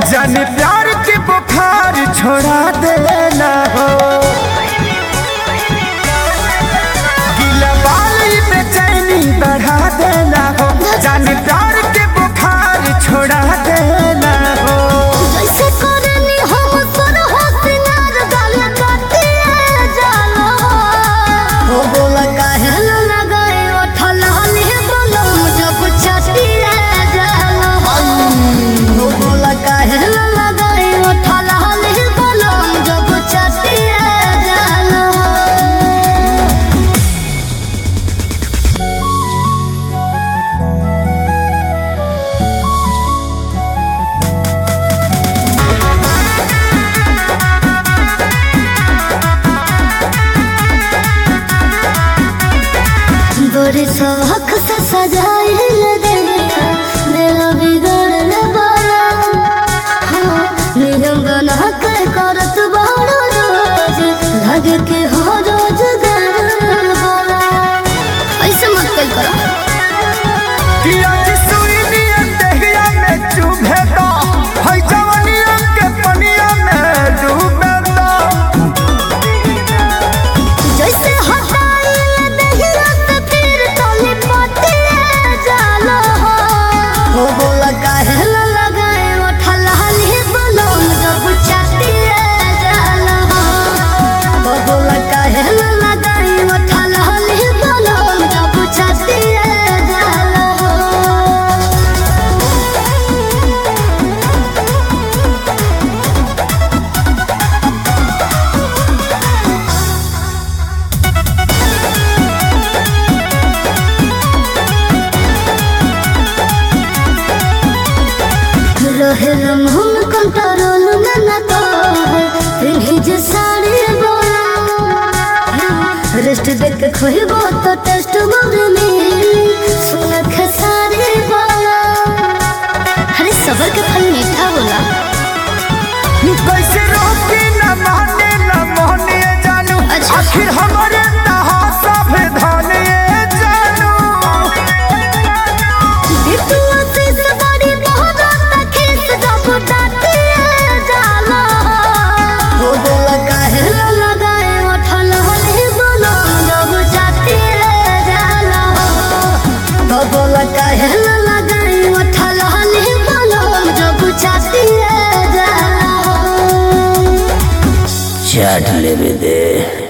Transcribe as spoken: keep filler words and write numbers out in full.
जाने प्यार के बुखार छोड़ा देना हो, गीला बाली बेचैनी बढ़ा देना हो, जाने प्यार के बुखार छोड़ा देना हो। जैसे करनी हम कर हसिनार गाल काटिए जानो हो, बोला काहे न लगाए उठल हनी बोलम जब छटिए जानो हो, बोला काहे न लगाए उठल हनी बोलम जब छटिए जानो। बड़े शौक से सजाए देखा मेरा बिगड़ल बाला, हाँ नियम बना के करत बारो रोज लगे के हो रोज गरल बाला। ऐसे मत कल करो कि आज सुइनिया देहिया में चुभे तो, है जवनिया के पनिया में डूबे तो। जैसे हटाई देहिया से फिर तोली पटिए जालो हो, बोला काहे न लगाए उठल हनी बोलम जब छटिए जालो हो, बोला काहे न लगाए उठल हनी बोलम जब छटिए जालो हो। रहेल मन कंट्रोल में न तो पिन्ही जे साड़ी बोला, रेस्ट देख के खोइबो तो टेस्ट मोर में सुन के साड़ी बोला। अरे सबर के फल मीठा होला, कैसे रोके न माने न मोहने जानू, अच्छा। आखिर हमारे तहा सब धाने जानू। बिटुआ से सवारी बहुत तखिस जब डाटिए जाला हो, बोला काहे न लगाए उठल हनी बोलम जब छटिए जाला हो, बोला काहे न लगाए उठल हनी बोलम जब छटिए जाला हो। चाट लेवे दे।